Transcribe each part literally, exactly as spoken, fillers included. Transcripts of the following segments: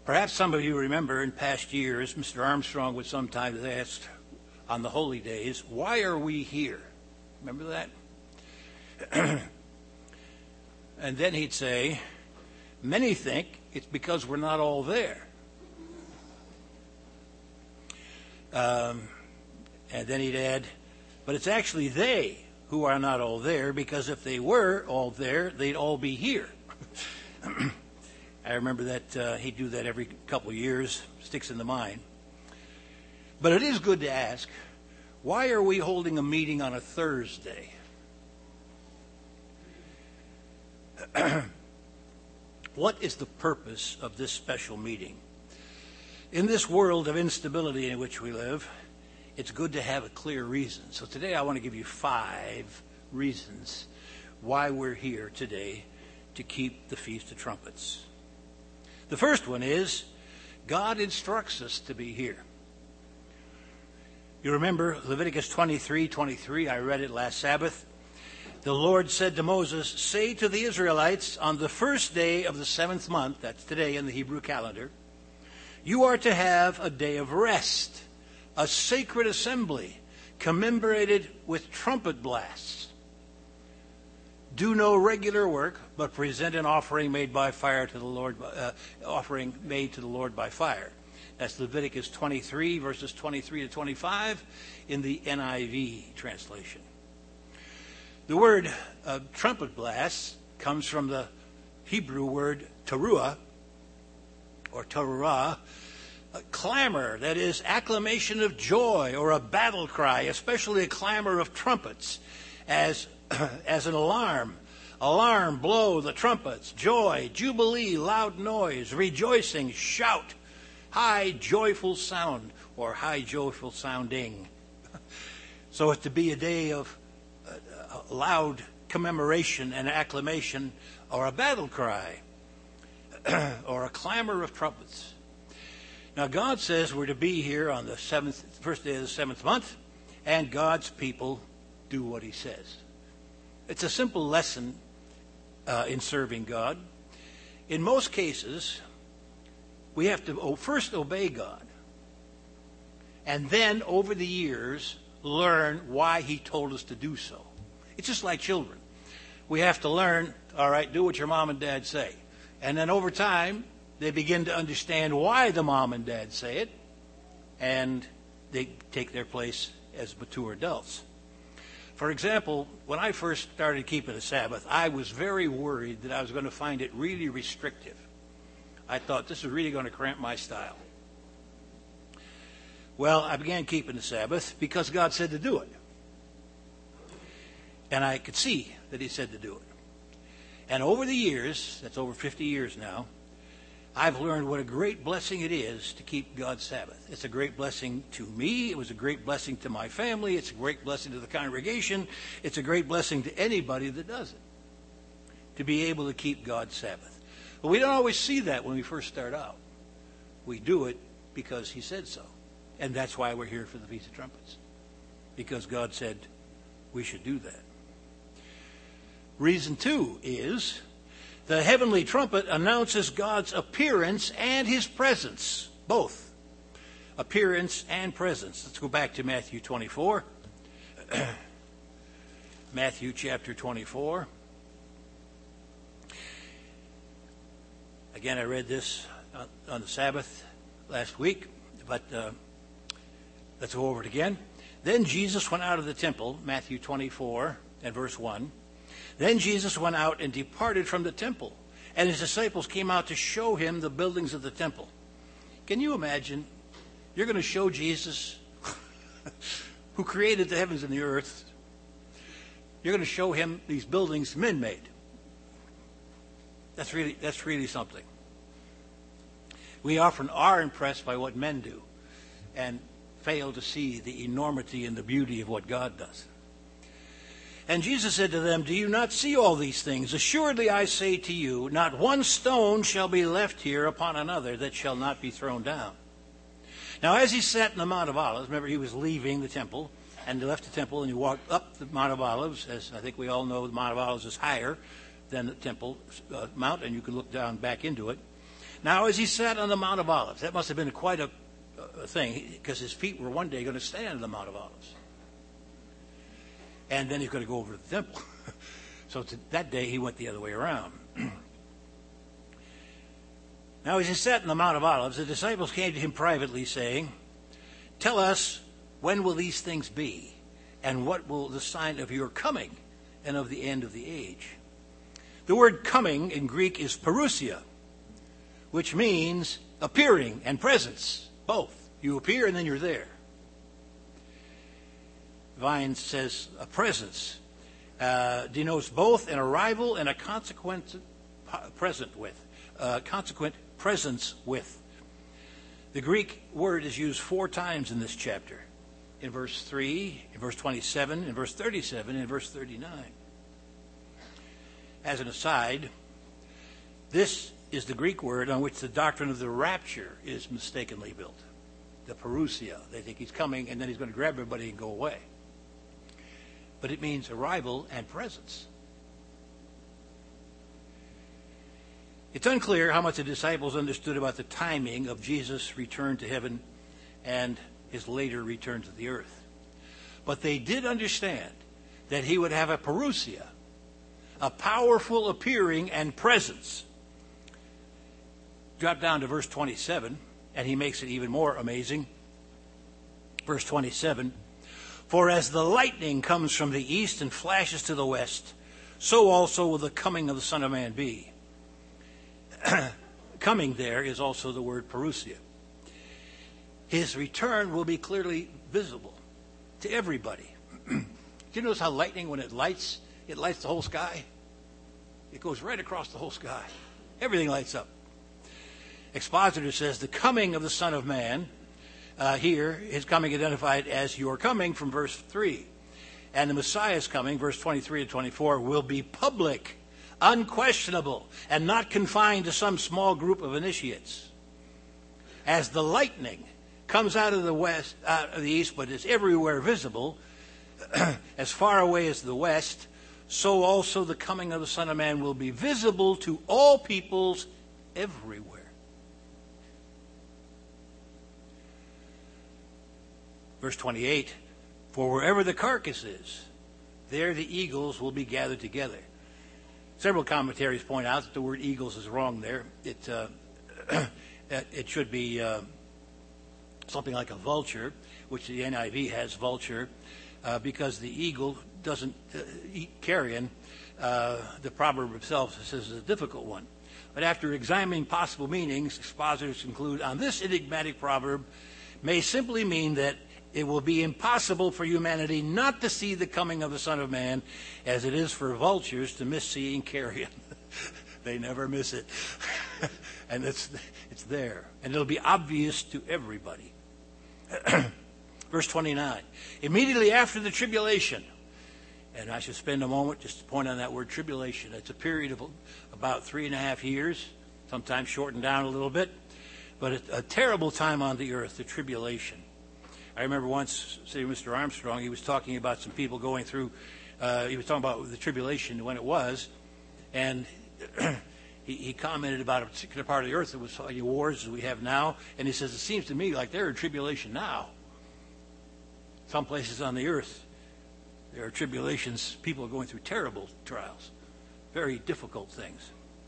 Perhaps some of you remember in past years, Mister Armstrong would sometimes ask on the holy days, why are we here? Remember that? And then he'd say, many think it's because we're not all there. Um, and then he'd add, but it's actually they who are not all there, because if they were all there, they'd all be here. I remember that uh, he'd do that every couple of years, sticks in the mind. But it is good to ask, why are we holding a meeting on a Thursday? What is the purpose of this special meeting? In this world of instability in which we live, it's good to have a clear reason. So today I want to give you five reasons why we're here today to keep the Feast of Trumpets. The first one is, God instructs us to be here. You remember Leviticus twenty-three twenty-three, I read it last Sabbath. The Lord said to Moses, say to the Israelites, on the first day of the seventh month, that's today in the Hebrew calendar, you are to have a day of rest, a sacred assembly, commemorated with trumpet blasts. Do no regular work, but present an offering made by fire to the Lord, uh, offering made to the Lord by fire. That's Leviticus twenty-three, verses twenty-three to twenty-five in the N I V translation. The word uh, trumpet blast comes from the Hebrew word teruah, or teruah, a clamor, that is acclamation of joy, or a battle cry, especially a clamor of trumpets, as as an alarm. Alarm, blow the trumpets, joy, jubilee, loud noise, rejoicing, shout, high joyful sound, or high joyful sounding. So it's to be a day of uh, loud commemoration and acclamation, or a battle cry, or a clamor of trumpets. Now God says we're to be here on the seventh, first day of the seventh month, and God's people do what he says. It's a simple lesson uh, in serving God. In most cases, we have to first obey God, and then over the years learn why he told us to do so. It's just like children. We have to learn, all right, do what your mom and dad say. And then over time, they begin to understand why the mom and dad say it, and they take their place as mature adults. For example, when I first started keeping the Sabbath, I was very worried that I was going to find it really restrictive. I thought this is really going to cramp my style. Well, I began keeping the Sabbath because God said to do it. And I could see that he said to do it. And over the years, that's over fifty years now, I've learned what a great blessing it is to keep God's Sabbath. It's a great blessing to me. It was a great blessing to my family. It's a great blessing to the congregation. It's a great blessing to anybody that does it, to be able to keep God's Sabbath. But we don't always see that when we first start out. We do it because he said so. And that's why we're here for the Feast of Trumpets, because God said we should do that. Reason two is the heavenly trumpet announces God's appearance and his presence, both appearance and presence. Let's go back to Matthew twenty-four. Matthew chapter twenty-four. Again, I read this on the Sabbath last week, but uh, let's go over it again. Then Jesus went out of the temple, Matthew twenty-four and verse one. Then Jesus went out and departed from the temple, and his disciples came out to show him the buildings of the temple. Can you imagine? You're going to show Jesus, who created the heavens and the earth, you're going to show him these buildings men made. That's really, that's really something. We often are impressed by what men do and fail to see the enormity and the beauty of what God does. And Jesus said to them, do you not see all these things? Assuredly I say to you, not one stone shall be left here upon another that shall not be thrown down. Now as he sat in the Mount of Olives, remember he was leaving the temple, and he left the temple and he walked up the Mount of Olives. As I think we all know, the Mount of Olives is higher than the temple uh, mount, and you can look down back into it. Now, as he sat on the Mount of Olives, that must have been quite a, a thing, because his feet were one day going to stand on the Mount of Olives. And then he's going to go over to the temple. So to, that day he went the other way around. Now, as he sat on the Mount of Olives, the disciples came to him privately, saying, "Tell us, when will these things be? And what will the sign of your coming and of the end of the age?" The word coming in Greek is parousia, which means appearing and presence, both. You appear and then you're there. Vine says a presence uh, denotes both an arrival and a consequent present with, uh, consequent presence with. The Greek word is used four times in this chapter. In verse three, in verse twenty-seven, in verse thirty-seven, and in verse thirty-nine. As an aside, this is the Greek word on which the doctrine of the rapture is mistakenly built. The parousia. They think he's coming and then he's going to grab everybody and go away. But it means arrival and presence. It's unclear how much the disciples understood about the timing of Jesus' return to heaven and his later return to the earth. But they did understand that he would have a parousia, a powerful appearing and presence. Drop down to verse twenty-seven, and he makes it even more amazing. Verse twenty-seven, "For as the lightning comes from the east and flashes to the west, so also will the coming of the Son of Man be." Coming there is also the word parousia. His return will be clearly visible to everybody. Do you notice how lightning, when it lights, it lights the whole sky? It goes right across the whole sky. Everything lights up. Expositor says the coming of the Son of Man, uh, here, his coming identified as your coming from verse three. And the Messiah's coming, verse twenty-three to twenty-four, will be public, unquestionable, and not confined to some small group of initiates. As the lightning comes out of the west, out of the east, but is everywhere visible, as far away as the west, so also the coming of the Son of Man will be visible to all peoples everywhere. Verse twenty-eight, "For wherever the carcass is, there the eagles will be gathered together." Several commentaries point out that the word eagles is wrong there. It, uh, it should be uh, something like a vulture, which the N I V has vulture, uh, because the eagle doesn't uh, eat carrion. Uh, the proverb itself says it's a difficult one. But after examining possible meanings, expositors conclude on this enigmatic proverb may simply mean that it will be impossible for humanity not to see the coming of the Son of Man, as it is for vultures to miss seeing carrion. They never miss it. And it's it's there. And it'll be obvious to everybody. Verse twenty-nine. "Immediately after the tribulation," and I should spend a moment just to point on that word tribulation. It's a period of about three and a half years, sometimes shortened down a little bit, but a, a terrible time on the earth, the tribulation. I remember once seeing Mister Armstrong. He was talking about some people going through, uh, he was talking about the tribulation when it was, and he, he commented about a particular part of the earth that was fighting wars as we have now, and he says, it seems to me like they're in tribulation now. Some places on the earth, there are tribulations. People are going through terrible trials, very difficult things.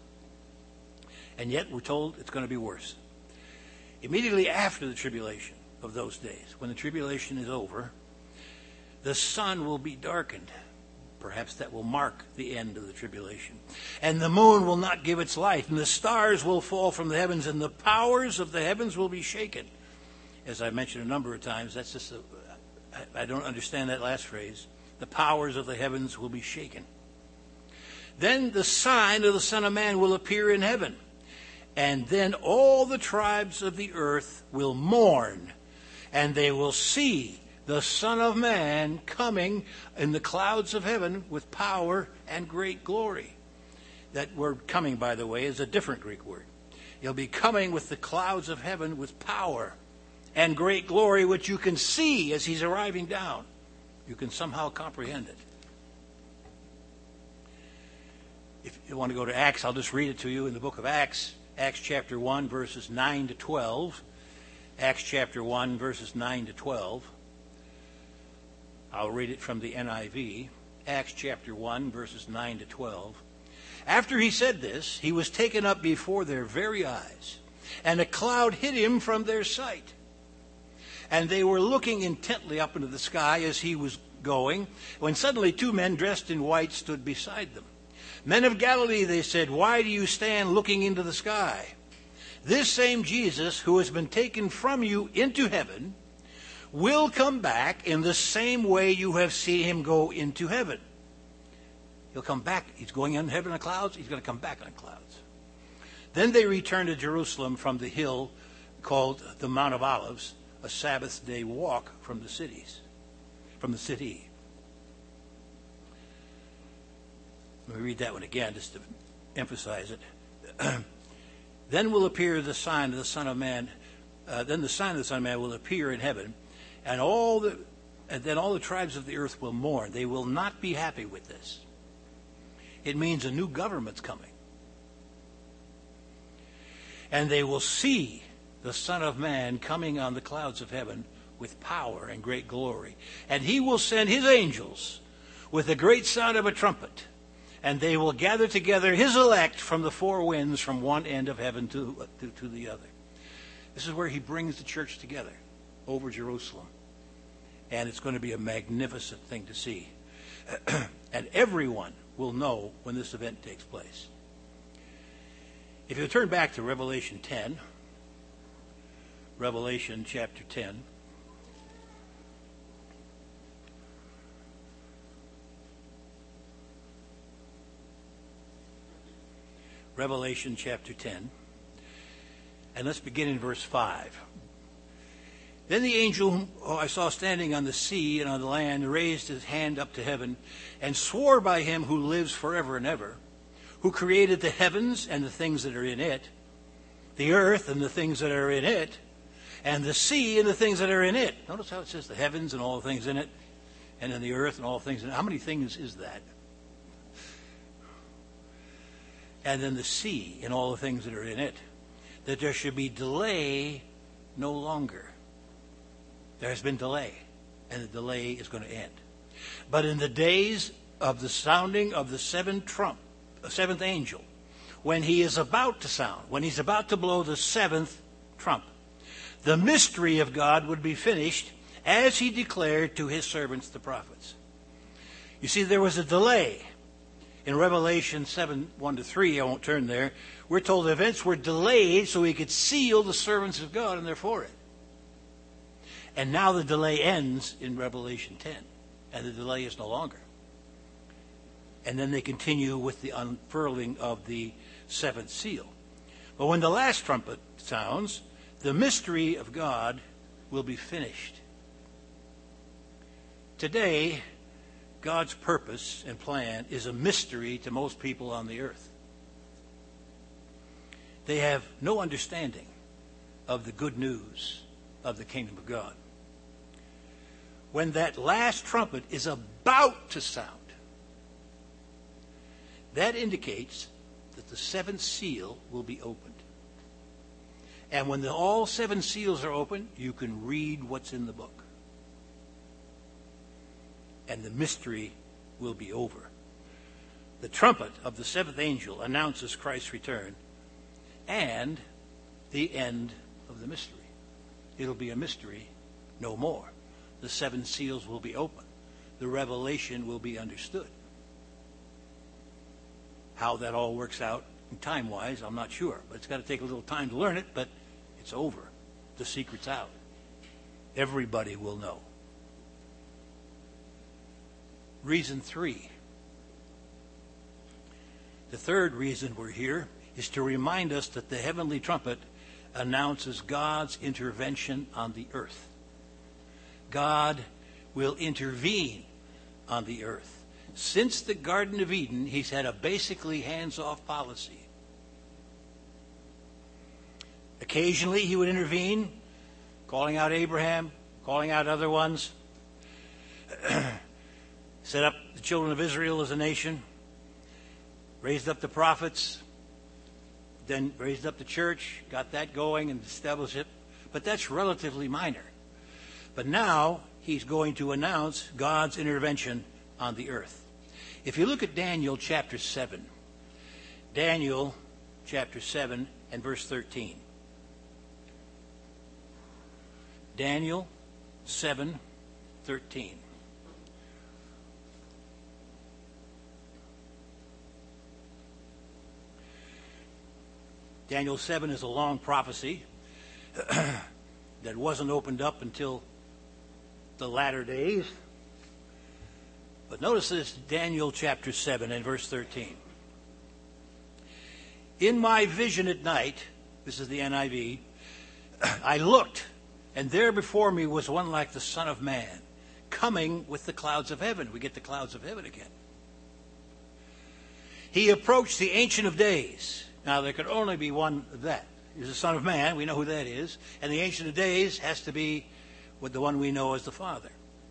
And yet we're told it's going to be worse. Immediately after the tribulation of those days, when the tribulation is over, the sun will be darkened. Perhaps that will mark the end of the tribulation. And the moon will not give its light, and the stars will fall from the heavens, and the powers of the heavens will be shaken. As I mentioned a number of times, that's just a, I don't understand that last phrase. The powers of the heavens will be shaken. Then the sign of the Son of Man will appear in heaven, and then all the tribes of the earth will mourn, and they will see the Son of Man coming in the clouds of heaven with power and great glory. That word coming, by the way, is a different Greek word. He'll be coming with the clouds of heaven with power and great glory, which you can see as he's arriving down. You can somehow comprehend it. If you want to go to Acts, I'll just read it to you in the book of Acts. Acts chapter one, verses nine to twelve. Acts chapter one, verses nine to twelve. I'll read it from the N I V. Acts chapter one, verses nine to twelve. After he said this, he was taken up before their very eyes, and a cloud hid him from their sight. And they were looking intently up into the sky as he was going, when suddenly two men dressed in white stood beside them. Men of Galilee, they said, why do you stand looking into the sky? This same Jesus who has been taken from you into heaven will come back in the same way you have seen him go into heaven. He'll come back. He's going in heaven in clouds. He's going to come back on clouds. Then they returned to Jerusalem from the hill called the Mount of Olives, a Sabbath day walk from the cities, from the city. Let me read that one again just to emphasize it. Then will appear the sign of the Son of Man. Uh, then the sign of the Son of Man will appear in heaven, and all the and then all the tribes of the earth will mourn. They will not be happy with this. It means a new government's coming. And they will see the Son of Man coming on the clouds of heaven with power and great glory. And he will send his angels with the great sound of a trumpet, and they will gather together his elect from the four winds, from one end of heaven to, to, to the other. This is where he brings the church together, over Jerusalem. And it's going to be a magnificent thing to see. And everyone will know when this event takes place. If you turn back to Revelation ten, Revelation chapter ten. Revelation chapter ten. And let's begin in verse five. Then the angel whom I saw standing on the sea and on the land raised his hand up to heaven and swore by him who lives forever and ever, who created the heavens and the things that are in it, the earth and the things that are in it, and the sea and the things that are in it. Notice how it says the heavens and all the things in it, and then the earth and all the things in it. How many things is that? And then the sea and all the things that are in it, that there should be delay no longer. There has been delay, and the delay is going to end. But in the days of the sounding of the seventh trump, the seventh angel, when he is about to sound, when he's about to blow the seventh trump, the mystery of God would be finished, as he declared to his servants the prophets. You see, there was a delay. In Revelation seven, one to three, I won't turn there, we're told the events were delayed so he could seal the servants of God, and they're for it. And now the delay ends in Revelation ten, and the delay is no longer. And then they continue with the unfurling of the seventh seal. But when the last trumpet sounds, the mystery of God will be finished. Today, God's purpose and plan is a mystery to most people on the earth. They have no understanding of the good news of the kingdom of God. When that last trumpet is about to sound, that indicates that the seventh seal will be opened. And when the, all seven seals are open, you can read what's in the book. And the mystery will be over. The trumpet of the seventh angel announces Christ's return and the end of the mystery. It'll be a mystery no more. The seven seals will be open. The revelation will be understood. How that all works out time-wise, I'm not sure. But it's got to take a little time to learn it, but it's over. The secret's out. Everybody will know. Reason three. The third reason we're here is to remind us that the heavenly trumpet announces God's intervention on the earth. God will intervene on the earth. Since the Garden of Eden, he's had a basically hands-off policy. Occasionally he would intervene, calling out Abraham, calling out other ones, set up the children of Israel as a nation, raised up the prophets, then raised up the church, got that going and established it. But that's relatively minor. But now he's going to announce God's intervention on the earth. If you look at Daniel chapter seven, Daniel chapter seven and verse thirteen. Daniel seven thirteen. Daniel seven is a long prophecy that wasn't opened up until the latter days. But notice this, Daniel chapter seven and verse thirteen. In my vision at night, this is the N I V, I looked, and there before me was one like the Son of Man, coming with the clouds of heaven. We get the clouds of heaven again. He approached the Ancient of Days. Now, there could only be one of that. He's the Son of Man. We know who that is. And the Ancient of Days has to be with the one we know as the Father.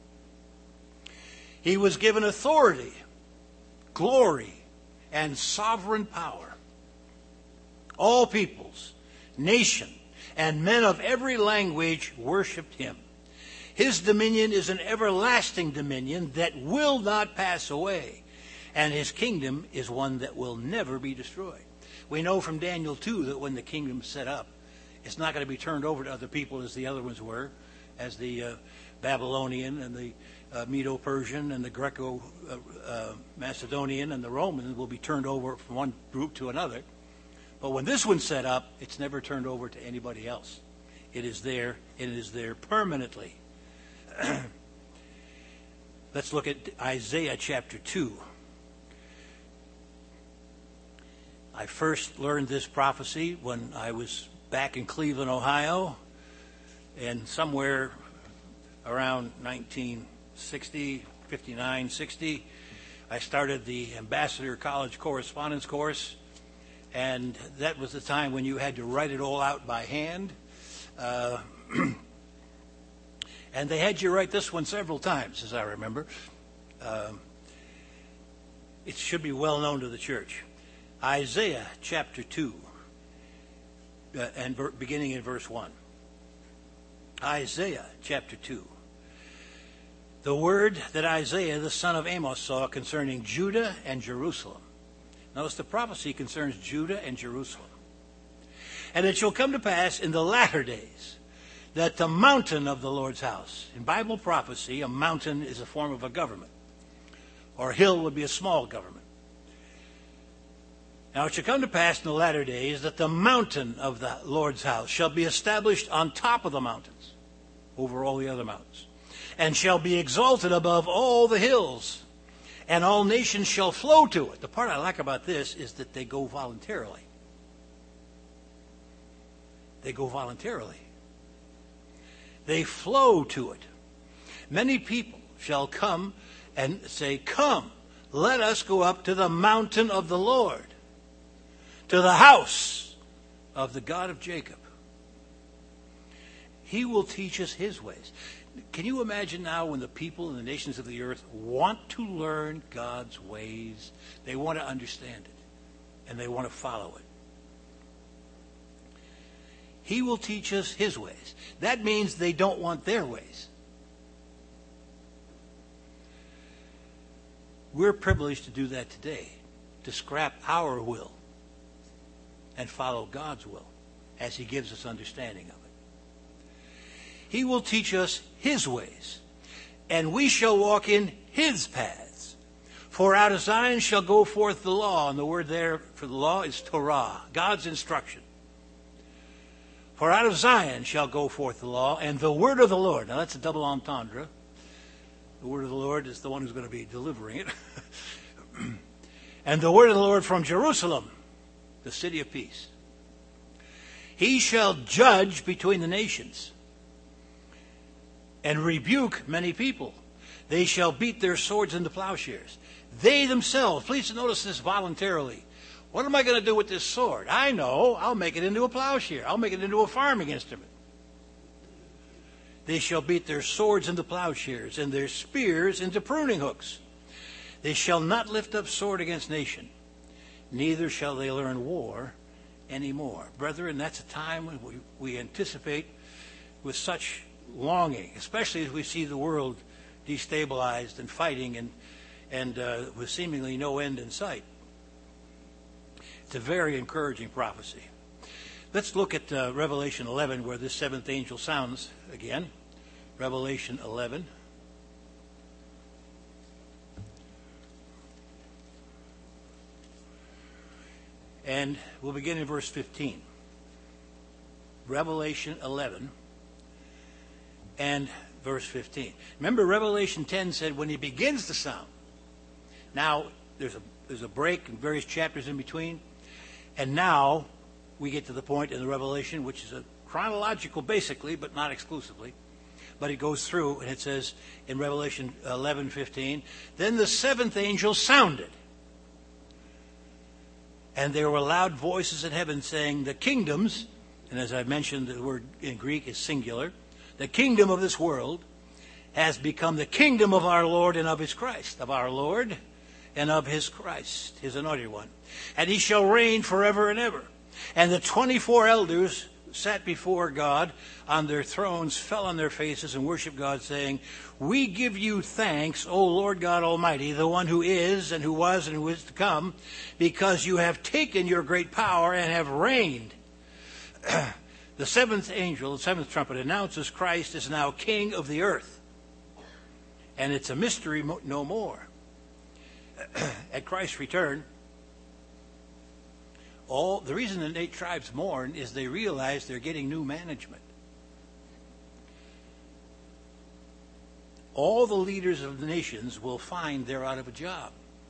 He was given authority, glory, and sovereign power. All peoples, nation, and men of every language worshipped him. His dominion is an everlasting dominion that will not pass away, and his kingdom is one that will never be destroyed. We know from Daniel two that when the kingdom's set up, it's not going to be turned over to other people as the other ones were, as the uh, Babylonian and the uh, Medo-Persian and the Greco-Macedonian uh, uh, and the Romans will be turned over from one group to another. But when this one's set up, it's never turned over to anybody else. It is there, and it is there permanently. Let's look at Isaiah chapter two. I first learned this prophecy when I was back in Cleveland, Ohio, and somewhere around nineteen sixty, fifty-nine, sixty, I started the Ambassador College Correspondence course, and that was the time when you had to write it all out by hand. Uh, and they had you write this one several times, as I remember. Um, it should be well known to the church. Isaiah chapter two, uh, and ver- beginning in verse one. Isaiah chapter two. The word that Isaiah, the son of Amos, saw concerning Judah and Jerusalem. Notice the prophecy concerns Judah and Jerusalem. And it shall come to pass in the latter days that the mountain of the Lord's house. In Bible prophecy, a mountain is a form of a government, or a hill would be a small government. Now it shall come to pass in the latter days that the mountain of the Lord's house shall be established on top of the mountains, over all the other mountains, and shall be exalted above all the hills, and all nations shall flow to it. The part I like about this is that they go voluntarily. They go voluntarily. They flow to it. Many people shall come and say, "Come, let us go up to the mountain of the Lord, to the house of the God of Jacob. He will teach us his ways." Can you imagine now when the people and the nations of the earth want to learn God's ways? They want to understand it, and they want to follow it. He will teach us his ways. That means they don't want their ways. We're privileged to do that today, to scrap our will and follow God's will as he gives us understanding of it. He will teach us his ways, and we shall walk in his paths. For out of Zion shall go forth the law, and the word there for the law is Torah, God's instruction. For out of Zion shall go forth the law, and the word of the Lord. Now that's a double entendre. The word of the Lord is the one who's going to be delivering it. And the word of the Lord from Jerusalem, the city of peace. He shall judge between the nations and rebuke many people. They shall beat their swords into plowshares. They themselves, please notice this voluntarily. What am I going to do with this sword? I know, I'll make it into a plowshare. I'll make it into a farming instrument. They shall beat their swords into plowshares and their spears into pruning hooks. They shall not lift up sword against nation, neither shall they learn war anymore. Brethren, that's a time when we, we anticipate with such longing, especially as we see the world destabilized and fighting and, and uh, with seemingly no end in sight. It's a very encouraging prophecy. Let's look at uh, Revelation eleven, where this seventh angel sounds again. Revelation eleven. And we'll begin in verse fifteen. Revelation eleven and verse fifteen. Remember, Revelation ten said when he begins to sound. Now, there's a, there's a break in various chapters in between. And now we get to the point in the Revelation, which is a chronological basically, but not exclusively. But it goes through, and it says in Revelation eleven fifteen, then the seventh angel sounded. And there were loud voices in heaven saying, the kingdoms, and as I mentioned, the word in Greek is singular, the kingdom of this world has become the kingdom of our Lord and of his Christ, of our Lord and of his Christ, his anointed one. And he shall reign forever and ever. And the twenty-four elders sat before God on their thrones, fell on their faces, and worshiped God, saying, we give you thanks, O Lord God Almighty, the one who is, and who was, and who is to come, because you have taken your great power and have reigned. The seventh angel, the seventh trumpet, announces Christ is now king of the earth. And it's a mystery no more. At Christ's return, all the reason the eight tribes mourn is they realize they're getting new management. All the leaders of the nations will find they're out of a job.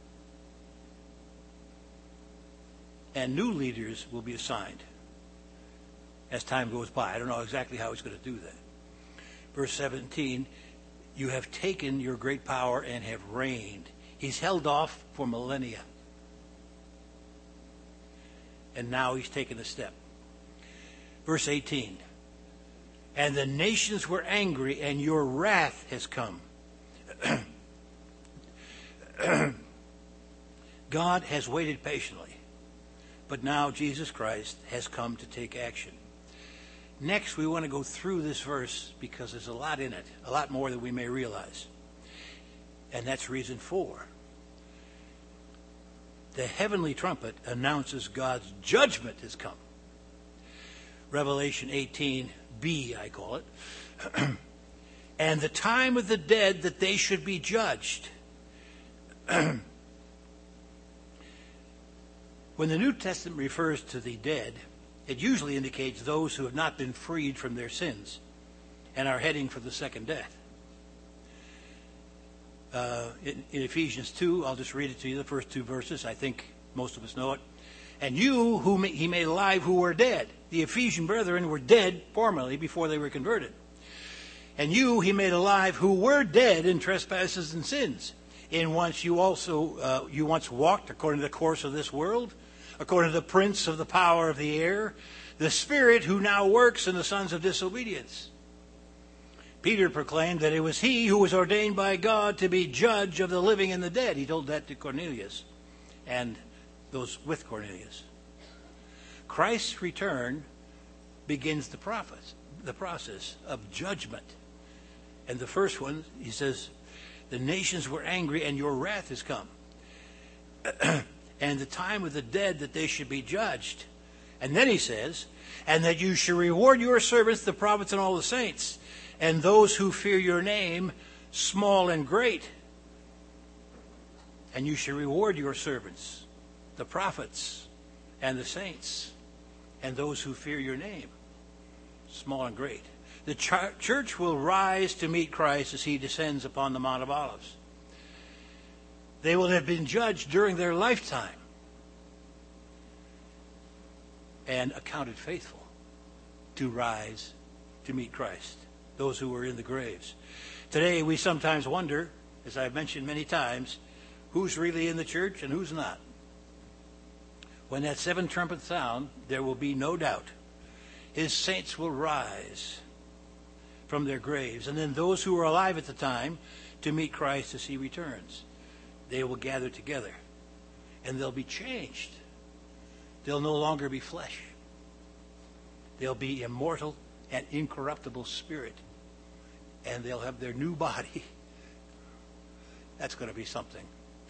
And new leaders will be assigned as time goes by. I don't know exactly how he's going to do that. Verse seventeen, you have taken your great power and have reigned. He's held off for millennia. And now he's taken a step. Verse eighteen. And the nations were angry, and your wrath has come. God has waited patiently. But now Jesus Christ has come to take action. Next, we want to go through this verse because there's a lot in it. A lot more than we may realize. And that's reason four. The heavenly trumpet announces God's judgment has come. Revelation eighteen b, I call it. And the time of the dead that they should be judged. When the New Testament refers to the dead, it usually indicates those who have not been freed from their sins and are heading for the second death. Uh, in, in Ephesians two, I'll just read it to you, the first two verses. I think most of us know it. And you, whom he made alive, who were dead. The Ephesian brethren were dead formerly before they were converted. And you he made alive, who were dead in trespasses and sins. In once you also, uh, you once walked according to the course of this world, according to the prince of the power of the air, the spirit who now works in the sons of disobedience. Peter proclaimed that it was he who was ordained by God to be judge of the living and the dead. He told that to Cornelius and those with Cornelius. Christ's return begins the process, the process of judgment. And the first one, he says, the nations were angry and your wrath has come. And the time of the dead that they should be judged. And then he says, and that you should reward your servants, the prophets and all the saints, and those who fear your name, small and great. And you should reward your servants, the prophets and the saints, and those who fear your name, small and great. The ch- church will rise to meet Christ as he descends upon the Mount of Olives. They will have been judged during their lifetime and accounted faithful to rise to meet Christ, those who were in the graves. Today we sometimes wonder, as I've mentioned many times, who's really in the church and who's not. When that seventh trumpet sound, there will be no doubt. His saints will rise from their graves. And then those who were alive at the time to meet Christ as he returns, they will gather together. And they'll be changed. They'll no longer be flesh. They'll be immortal and incorruptible spirit. And they'll have their new body. That's going to be something.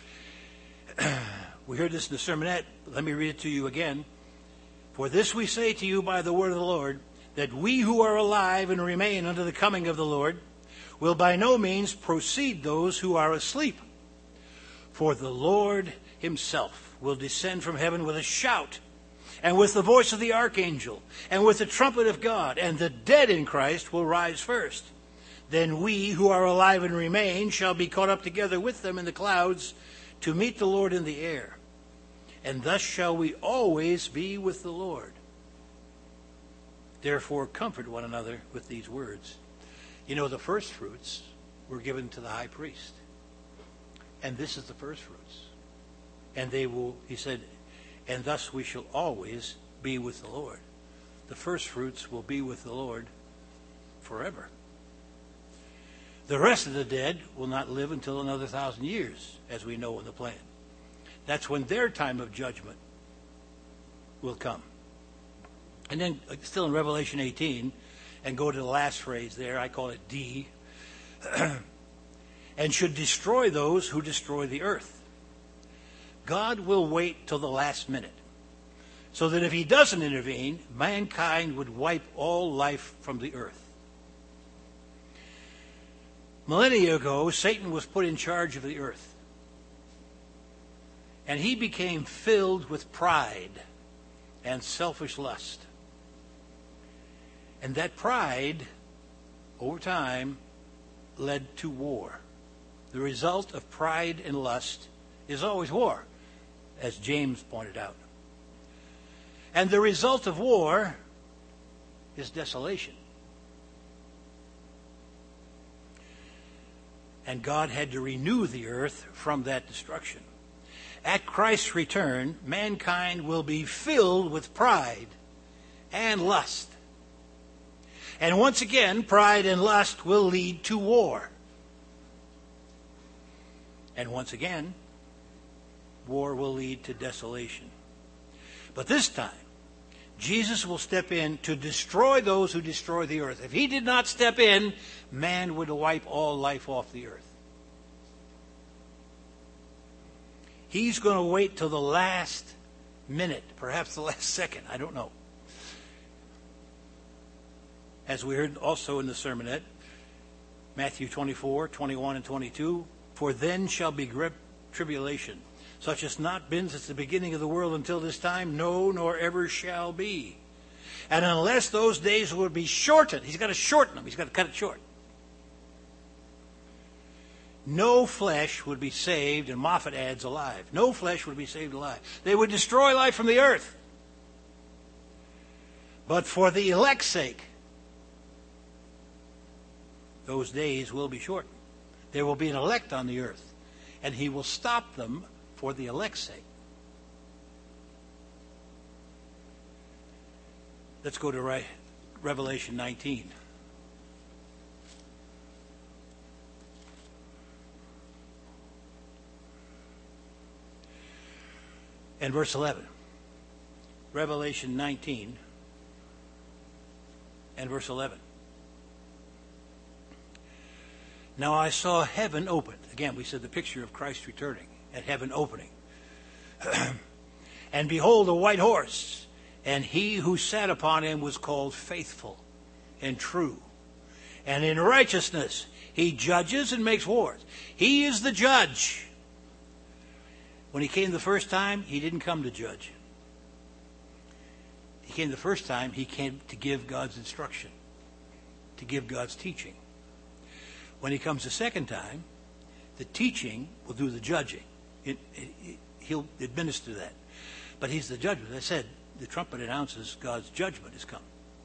We heard this in the sermonette. Let me read it to you again. For this we say to you by the word of the Lord, that we who are alive and remain unto the coming of the Lord will by no means precede those who are asleep. For the Lord himself will descend from heaven with a shout, and with the voice of the archangel, and with the trumpet of God, and the dead in Christ will rise first. Then we who are alive and remain shall be caught up together with them in the clouds to meet the Lord in the air. And thus shall we always be with the Lord. Therefore comfort one another with these words. You know, the first fruits were given to the high priest. And this is the first fruits. And they will, he said, and thus we shall always be with the Lord. The first fruits will be with the Lord forever. The rest of the dead will not live until another thousand years, as we know in the plan. That's when their time of judgment will come. And then, still in Revelation eighteen, and go to the last phrase there, I call it D, and should destroy those who destroy the earth. God will wait till the last minute, so that if he doesn't intervene, mankind would wipe all life from the earth. Millennia ago, Satan was put in charge of the earth. And he became filled with pride and selfish lust. And that pride, over time, led to war. The result of pride and lust is always war, as James pointed out. And the result of war is desolation. And God had to renew the earth from that destruction. At Christ's return, mankind will be filled with pride and lust. And once again, pride and lust will lead to war. And once again, war will lead to desolation. But this time, Jesus will step in to destroy those who destroy the earth. If he did not step in, man would wipe all life off the earth. He's going to wait till the last minute, perhaps the last second, I don't know. As we heard also in the sermonette, Matthew twenty-four, twenty-one, and twenty-two, for then shall be great tribulation, such as not been since the beginning of the world until this time, no, nor ever shall be. And unless those days would be shortened, he's got to shorten them, he's got to cut it short. No flesh would be saved, and Moffat adds alive. No flesh would be saved alive. They would destroy life from the earth. But for the elect's sake, those days will be shortened. There will be an elect on the earth, and he will stop them for the elect's sake. Let's go to Revelation nineteen. And verse eleven. Revelation nineteen and verse eleven. Now I saw heaven opened. Again, we said the picture of Christ returning and heaven opening. And behold, a white horse, and he who sat upon him was called Faithful and True. And in righteousness he judges and makes wars. He is the judge. When he came the first time, he didn't come to judge. He came the first time, he came to give God's instruction, to give God's teaching. When he comes the second time, the teaching will do the judging. It, it, it, he'll administer that. But he's the judge. As I said, the trumpet announces God's judgment has come.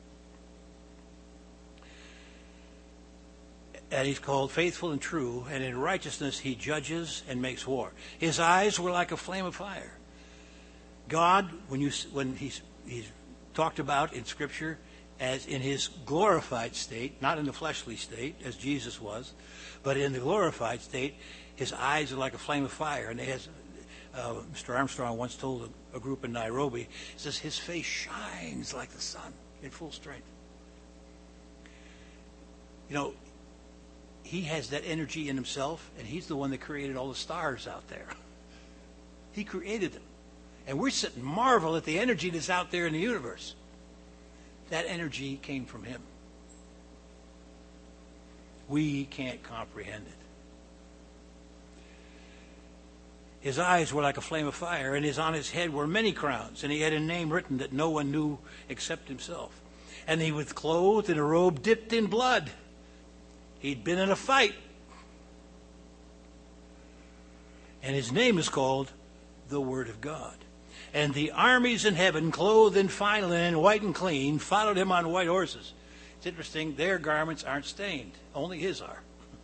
And he's called Faithful and True, and in righteousness he judges and makes war. His eyes were like a flame of fire. God, when you when he's he's talked about in Scripture as in his glorified state, not in the fleshly state as Jesus was, but in the glorified state, his eyes are like a flame of fire, and he has Uh, Mister Armstrong once told a, a group in Nairobi, he says, his face shines like the sun in full strength. You know, he has that energy in himself, and he's the one that created all the stars out there. He created them. And we're sitting and marvel at the energy that's out there in the universe. That energy came from him. We can't comprehend it. His eyes were like a flame of fire, and his, on his head were many crowns, and he had a name written that no one knew except himself. And he was clothed in a robe dipped in blood. He'd been in a fight. And his name is called the Word of God. And the armies in heaven, clothed in fine linen, white and clean, followed him on white horses. It's interesting, their garments aren't stained. Only his are.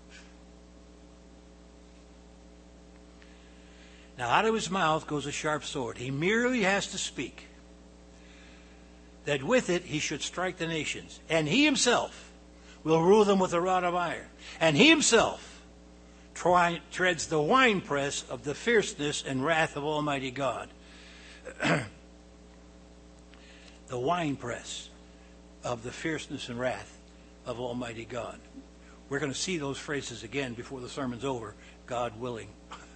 Now out of his mouth goes a sharp sword. He merely has to speak, that with it he should strike the nations. And he himself will rule them with a rod of iron. And he himself try, treads the winepress of the fierceness and wrath of Almighty God. The winepress of the fierceness and wrath of Almighty God. We're going to see those phrases again before the sermon's over, God willing.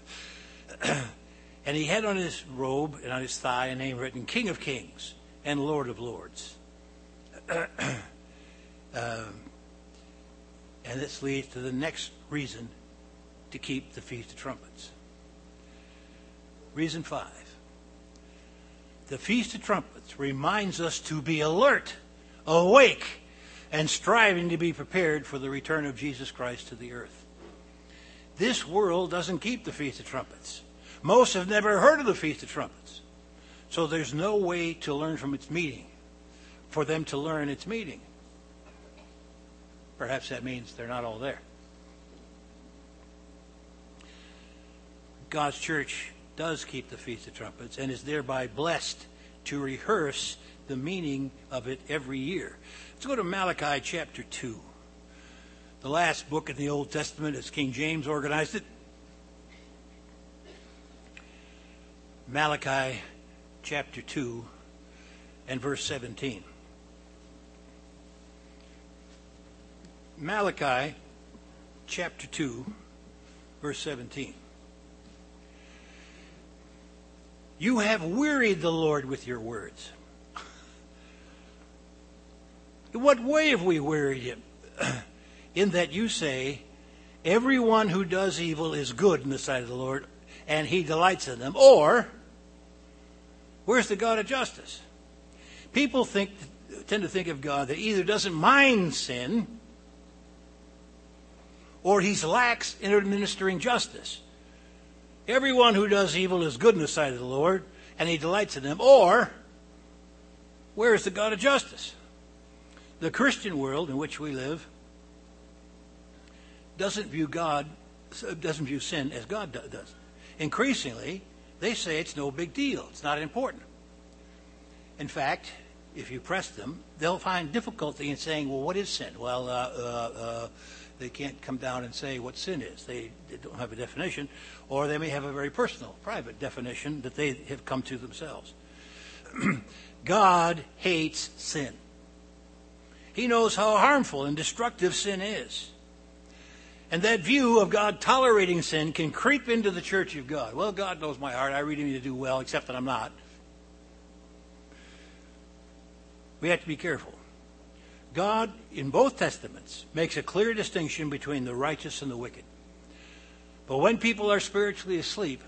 And he had on his robe and on his thigh a name written, King of Kings and Lord of Lords. um, and this leads to the next reason to keep the Feast of Trumpets. Reason five. The Feast of Trumpets reminds us to be alert, awake, and striving to be prepared for the return of Jesus Christ to the earth. This world doesn't keep the Feast of Trumpets. Most have never heard of the Feast of Trumpets. So there's no way to learn from its meaning, for them to learn its meaning. Perhaps that means they're not all there. God's church does keep the Feast of Trumpets and is thereby blessed to rehearse the meaning of it every year. Let's go to Malachi chapter two. The last book in the Old Testament as King James organized it. Malachi chapter two and verse seventeen. Malachi chapter two, verse seventeen. You have wearied the Lord with your words. In what way have we wearied him? In that you say, everyone who does evil is good in the sight of the Lord, and he delights in them. Or, where's the God of justice? People think, tend to think of God that either doesn't mind sin, or he's lax in administering justice. Everyone who does evil is good in the sight of the Lord, and he delights in them. Or, where is the God of justice? The Christian world in which we live doesn't view God, doesn't view sin as God does. Increasingly, they say it's no big deal. It's not important. In fact, if you press them, they'll find difficulty in saying, well, what is sin? Well, uh, uh, uh, they can't come down and say what sin is. They, they don't have a definition, or they may have a very personal, private definition that they have come to themselves. God hates sin. He knows how harmful and destructive sin is. And that view of God tolerating sin can creep into the church of God. Well, God knows my heart. I really need to do well, except that I'm not. We have to be careful. God, in both testaments, makes a clear distinction between the righteous and the wicked. But when people are spiritually asleep,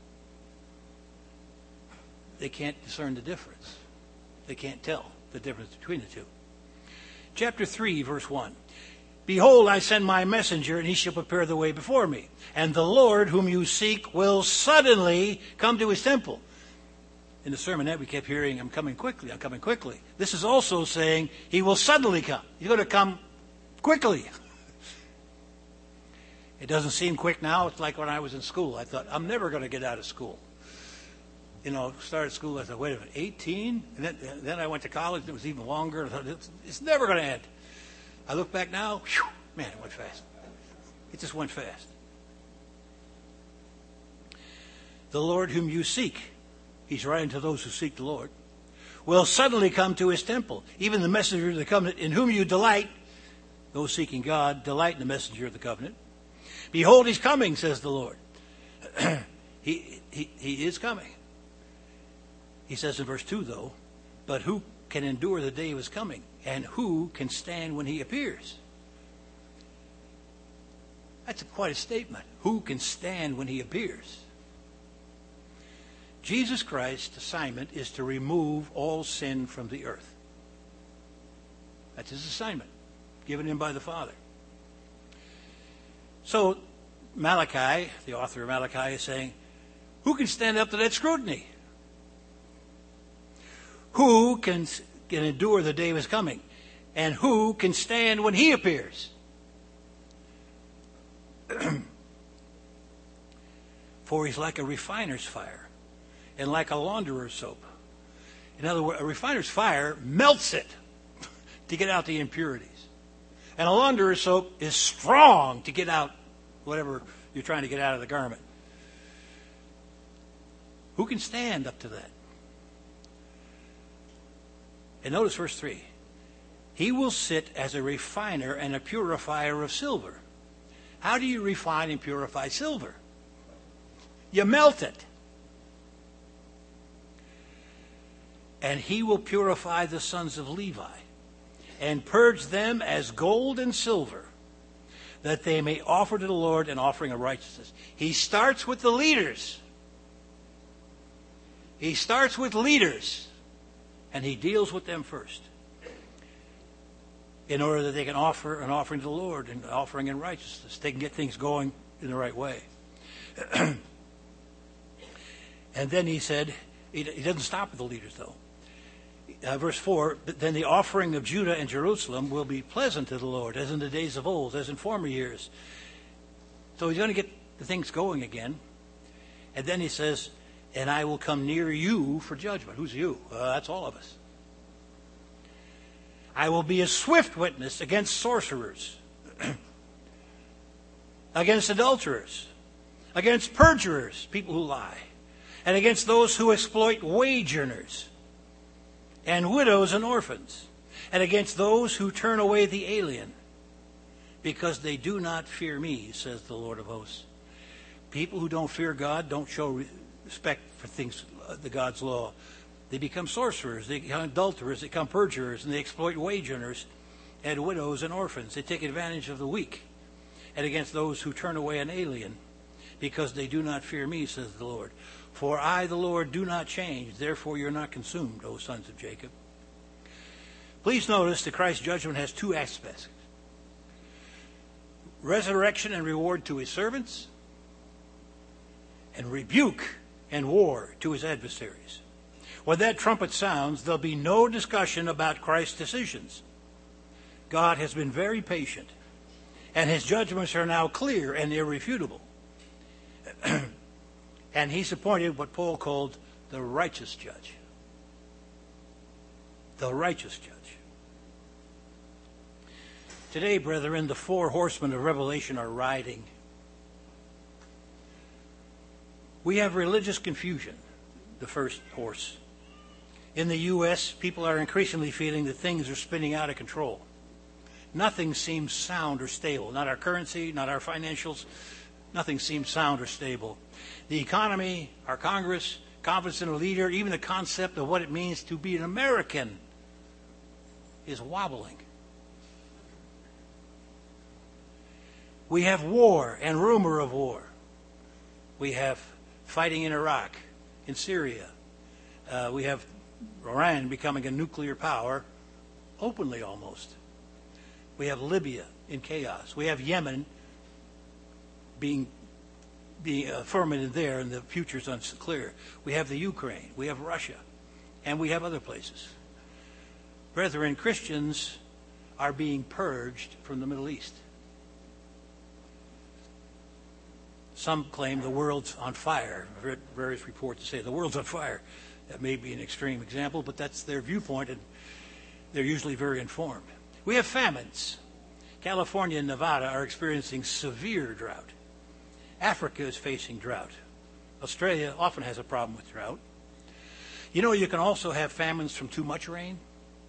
they can't discern the difference. They can't tell the difference between the two. Chapter three, verse one. Behold, I send my messenger, and he shall prepare the way before me. And the Lord whom you seek will suddenly come to his temple. In the sermonette, we kept hearing, I'm coming quickly, I'm coming quickly. This is also saying he will suddenly come. He's going to come quickly. It doesn't seem quick now. It's like when I was in school. I thought, I'm never going to get out of school. You know, started school, I thought, wait a minute, eighteen? And then, then I went to college, and it was even longer. I thought, it's, it's never going to end. I look back now, whew, man, it went fast. It just went fast. the Lord whom you seek, he's writing to those who seek the Lord, will suddenly come to his temple. Even the messenger of the covenant in whom you delight, those seeking God, delight in the messenger of the covenant. Behold, he's coming, says the Lord. he, he, he is coming. He says in verse two, though, but who can endure the day of his coming? And who can stand when he appears? That's quite a statement. Who can stand when he appears? Jesus Christ's assignment is to remove all sin from the earth. That's his assignment, given him by the Father. So Malachi, the author of Malachi, is saying, who can stand up to that scrutiny? Who can, can endure the day of his coming? And who can stand when he appears? For he's like a refiner's fire and like a launderer's soap. In other words, a refiner's fire melts it to get out the impurities. And a launderer's soap is strong to get out whatever you're trying to get out of the garment. Who can stand up to that? And notice verse three. He will sit as a refiner and a purifier of silver. How do you refine and purify silver? You melt it. And he will purify the sons of Levi and purge them as gold and silver, that they may offer to the Lord an offering of righteousness. He starts with the leaders. He starts with leaders, and he deals with them first, in order that they can offer an offering to the Lord, an offering in righteousness. They can get things going in the right way. And then he said, he doesn't stop with the leaders, though. Uh, verse four, but then the offering of Judah and Jerusalem will be pleasant to the Lord, as in the days of old, as in former years. So he's going to get the things going again. And then he says, and I will come near you for judgment. Who's you? Uh, that's all of us. I will be a swift witness against sorcerers, against adulterers, against perjurers, people who lie, and against those who exploit wage earners, and widows and orphans, and against those who turn away the alien, because they do not fear me, says the Lord of hosts. People who don't fear God don't show respect for things, the God's law. They become sorcerers, they become adulterers, they become perjurers, and they exploit wage earners and widows and orphans. They take advantage of the weak, and against those who turn away an alien, because they do not fear me, says the Lord. For I, the Lord, do not change, therefore you're not consumed, O sons of Jacob. Please notice that Christ's judgment has two aspects. Resurrection and reward to his servants, and rebuke and war to his adversaries. When that trumpet sounds, there'll be no discussion about Christ's decisions. God has been very patient, and his judgments are now clear and irrefutable. And he's appointed what Paul called the righteous judge. The righteous judge. Today, brethren, the four horsemen of Revelation are riding. We have religious confusion, the first horse. In the U S, people are increasingly feeling that things are spinning out of control. Nothing seems sound or stable. Not our currency, not our financials. Nothing seems sound or stable. The economy, our Congress, confidence in a leader, even the concept of what it means to be an American is wobbling. We have war and rumor of war. We have fighting in Iraq, in Syria. Uh, we have Iran becoming a nuclear power, openly almost. We have Libya in chaos. We have Yemen being being uh, fermented there, and the future's unclear. We have the Ukraine. We have Russia. And we have other places. Brethren, Christians are being purged from the Middle East. Some claim the world's on fire. I've read various reports that say the world's on fire. That may be an extreme example, but that's their viewpoint, and they're usually very informed. We have famines. California and Nevada are experiencing severe drought. Africa is facing drought. Australia often has a problem with drought. You know, you can also have famines from too much rain.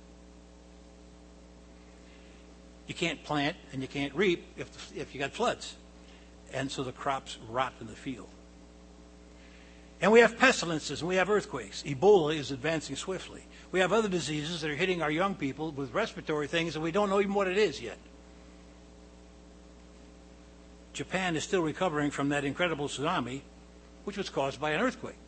You can't plant and you can't reap if, if you got floods. And so the crops rot in the field. And we have pestilences and we have earthquakes. Ebola is advancing swiftly. We have other diseases that are hitting our young people with respiratory things and we don't know even what it is yet. Japan is still recovering from that incredible tsunami, which was caused by an earthquake.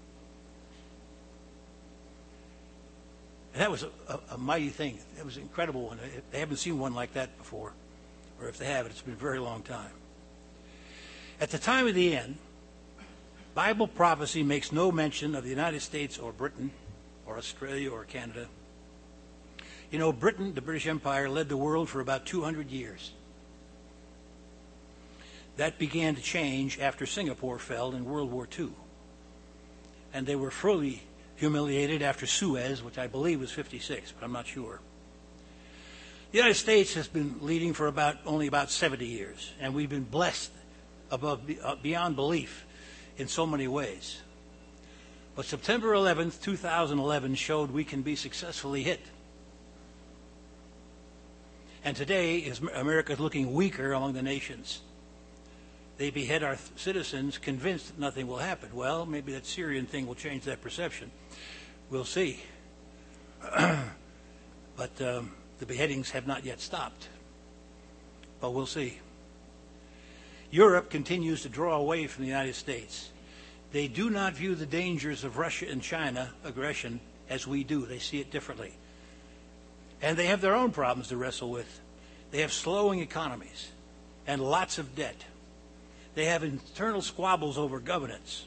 And that was a, a, a mighty thing. It was an incredible one. They haven't seen one like that before. Or if they have, it's been a very long time. At the time of the end, Bible prophecy makes no mention of the United States or Britain or Australia or Canada. You know, Britain, the British Empire, led the world for about two hundred years. That began to change after Singapore fell in World War Two. And they were fully humiliated after Suez, which I believe was fifty-six, but I'm not sure. The United States has been leading for about only about seventy years, and we've been blessed above beyond belief in so many ways. But September eleventh, two thousand eleven showed we can be successfully hit. And today is America is looking weaker among the nations. They behead our citizens convinced that nothing will happen. Well, maybe that Syrian thing will change that perception. We'll see. But um, the beheadings have not yet stopped. But we'll see. Europe continues to draw away from the United States. They do not view the dangers of Russia and China aggression as we do. They see it differently. And they have their own problems to wrestle with. They have slowing economies and lots of debt. They have internal squabbles over governance.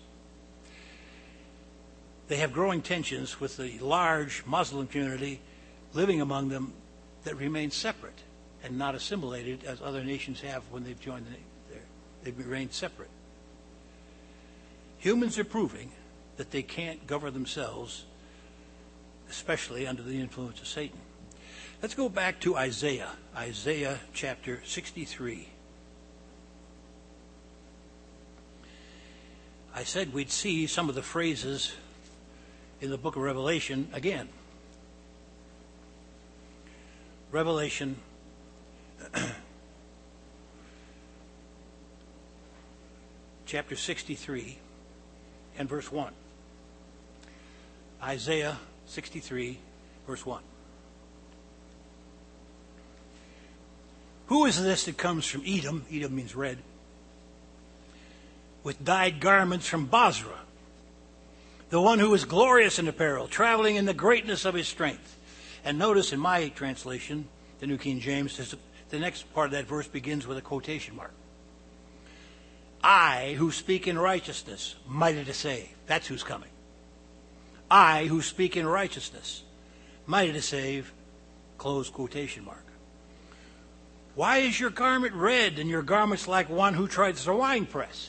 They have growing tensions with the large Muslim community living among them that remain separate and not assimilated as other nations have when they've joined the They've remained separate. Humans are proving that they can't govern themselves, especially under the influence of Satan. Let's go back to Isaiah, Isaiah chapter sixty-three. I said we'd see some of the phrases in the book of Revelation again. Revelation chapter sixty-three and verse one. Isaiah sixty-three, verse one. Who is this that comes from Edom? Edom means red. With dyed garments from Basra. The one who is glorious in apparel, traveling in the greatness of his strength. And notice in my translation, the New King James, the next part of that verse begins with a quotation mark. I who speak in righteousness, mighty to save. That's who's coming. I who speak in righteousness, mighty to save, close quotation mark. Why is your garment red and your garments like one who treads the winepress?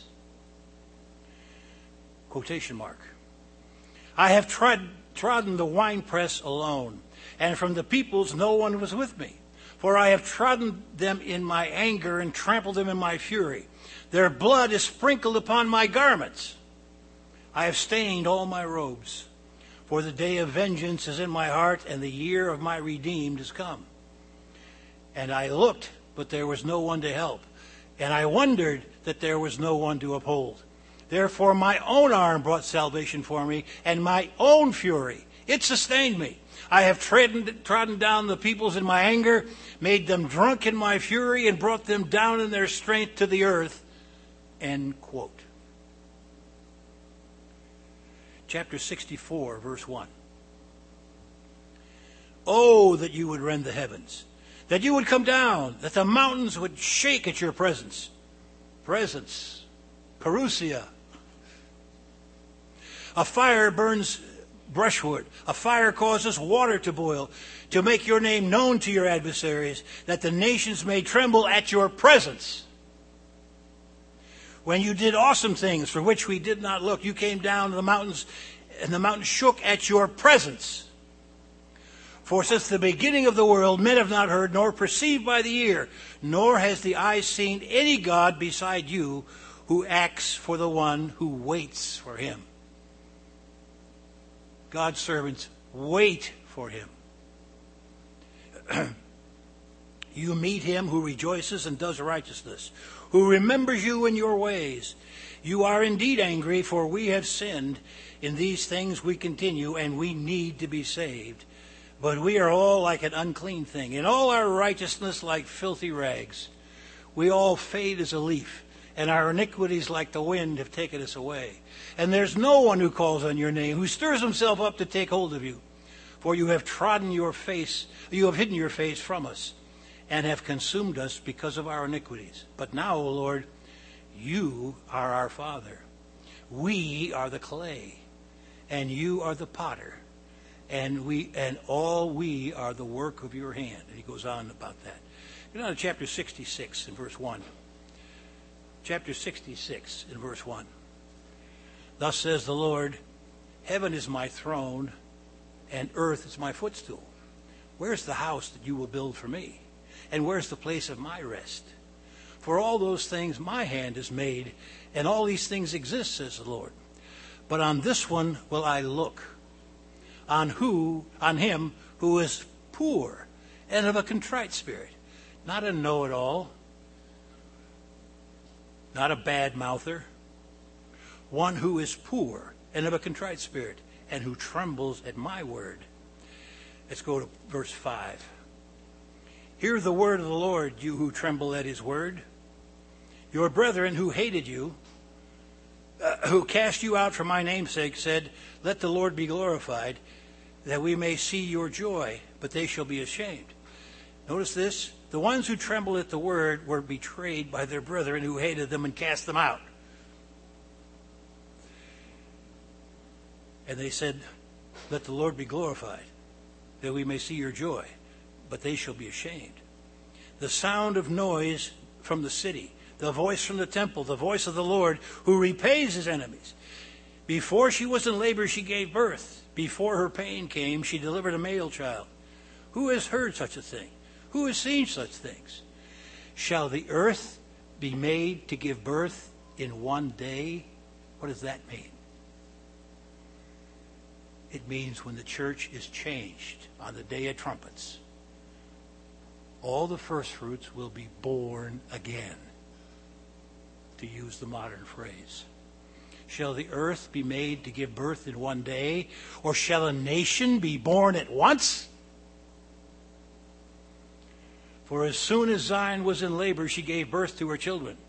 Quotation mark. I have trod, trodden the winepress alone, and from the peoples no one was with me. For I have trodden them in my anger and trampled them in my fury. Their blood is sprinkled upon my garments. I have stained all my robes. For the day of vengeance is in my heart, and the year of my redeemed is come. And I looked, but there was no one to help. And I wondered that there was no one to uphold. Therefore my own arm brought salvation for me, and my own fury, it sustained me. I have trodden, trodden down the peoples in my anger, made them drunk in my fury, and brought them down in their strength to the earth. End quote. Chapter sixty-four, verse one. Oh, that you would rend the heavens, that you would come down, that the mountains would shake at your presence. Presence. Parousia. A fire burns brushwood. A fire causes water to boil, to make your name known to your adversaries, that the nations may tremble at your presence. When you did awesome things for which we did not look, you came down to the mountains, and the mountains shook at your presence. For since the beginning of the world, men have not heard, nor perceived by the ear, nor has the eye seen any God beside you, who acts for the one who waits for him. God's servants wait for him. You meet him who rejoices and does righteousness, who remembers you in your ways. You are indeed angry, for we have sinned. In these things we continue, and we need to be saved. But we are all like an unclean thing, and all our righteousness like filthy rags. We all fade as a leaf, and our iniquities like the wind have taken us away. And there's no one who calls on your name, who stirs himself up to take hold of you. For you have trodden your face, you have hidden your face from us, and have consumed us because of our iniquities. But now, O Lord, you are our Father. We are the clay, and you are the potter, and we and all we are the work of your hand. And he goes on about that. Go down to chapter sixty-six and verse one. Chapter sixty-six and verse one. Thus says the Lord, heaven is my throne, and earth is my footstool. Where's the house that you will build for me? And where's the place of my rest? For all those things my hand has made, and all these things exist, says the Lord. But on this one will I look, on who, on him who is poor and of a contrite spirit, not a know-it-all, not a bad-mouther, one who is poor and of a contrite spirit, and who trembles at my word. Let's go to verse five. Hear the word of the Lord, you who tremble at his word. Your brethren who hated you, uh, who cast you out for my name's sake, said, let the Lord be glorified, that we may see your joy, but they shall be ashamed. Notice this. The ones who trembled at the word were betrayed by their brethren who hated them and cast them out. And they said, let the Lord be glorified, that we may see your joy, but they shall be ashamed. The sound of noise from the city, the voice from the temple, the voice of the Lord, who repays his enemies. Before she was in labor, she gave birth. Before her pain came, she delivered a male child. Who has heard such a thing? Who has seen such things? Shall the earth be made to give birth in one day? What does that mean? It means when the church is changed on the day of trumpets, all the first fruits will be born again, to use the modern phrase. Shall the earth be made to give birth in one day, or shall a nation be born at once? For as soon as Zion was in labor, she gave birth to her children.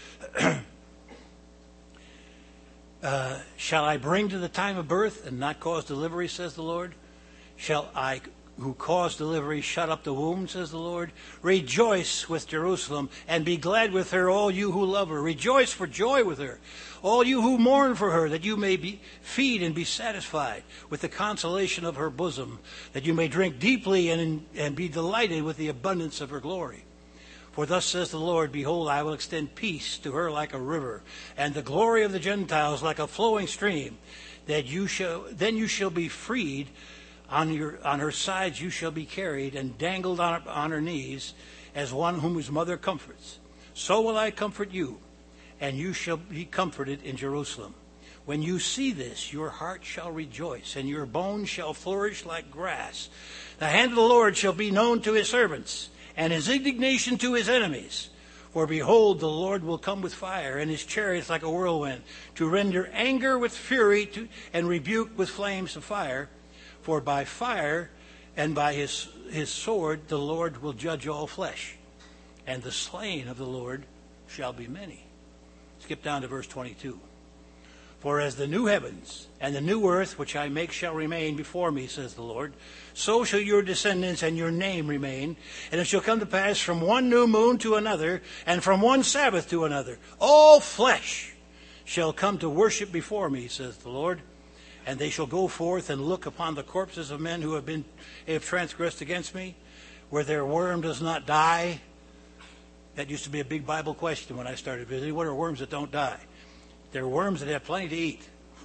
Uh, shall I bring to the time of birth and not cause delivery, says the Lord? Shall I, who cause delivery, shut up the womb, says the Lord? Rejoice with Jerusalem, and be glad with her, all you who love her. Rejoice for joy with her, all you who mourn for her, that you may be feed and be satisfied with the consolation of her bosom, that you may drink deeply and, and be delighted with the abundance of her glory. For thus says the Lord, behold, I will extend peace to her like a river, and the glory of the Gentiles like a flowing stream. That you shall, then you shall be freed, on your on her sides you shall be carried, and dangled on, on her knees, as one whom his mother comforts. So will I comfort you, and you shall be comforted in Jerusalem. When you see this, your heart shall rejoice, and your bones shall flourish like grass. The hand of the Lord shall be known to his servants, and his indignation to his enemies. For behold, the Lord will come with fire, and his chariots like a whirlwind, to render anger with fury, to, and rebuke with flames of fire. For by fire and by his, his sword the Lord will judge all flesh, and the slain of the Lord shall be many. Skip down to verse twenty-two. For as the new heavens and the new earth which I make shall remain before me, says the Lord, so shall your descendants and your name remain. And it shall come to pass from one new moon to another, and from one Sabbath to another, all flesh shall come to worship before me, says the Lord. And they shall go forth and look upon the corpses of men who have been have transgressed against me, where their worm does not die. That used to be a big Bible question when I started visiting. What are worms that don't die? They're worms that have plenty to eat.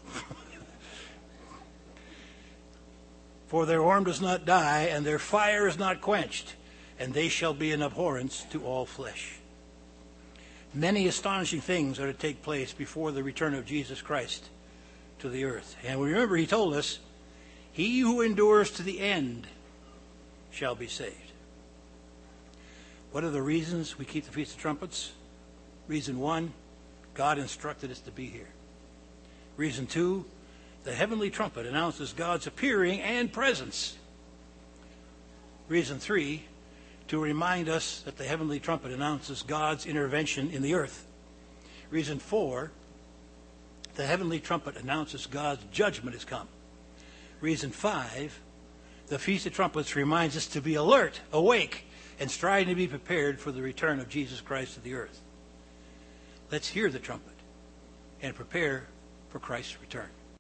For their worm does not die, and their fire is not quenched, and they shall be an abhorrence to all flesh. Many astonishing things are to take place before the return of Jesus Christ to the earth. And remember, he told us, he who endures to the end shall be saved. What are the reasons we keep the Feast of Trumpets? Reason one, God instructed us to be here. Reason two, the heavenly trumpet announces God's appearing and presence. Reason three, to remind us that the heavenly trumpet announces God's intervention in the earth. Reason four, the heavenly trumpet announces God's judgment has come. Reason five, the Feast of Trumpets reminds us to be alert, awake, and striving to be prepared for the return of Jesus Christ to the earth. Let's hear the trumpet and prepare for Christ's return.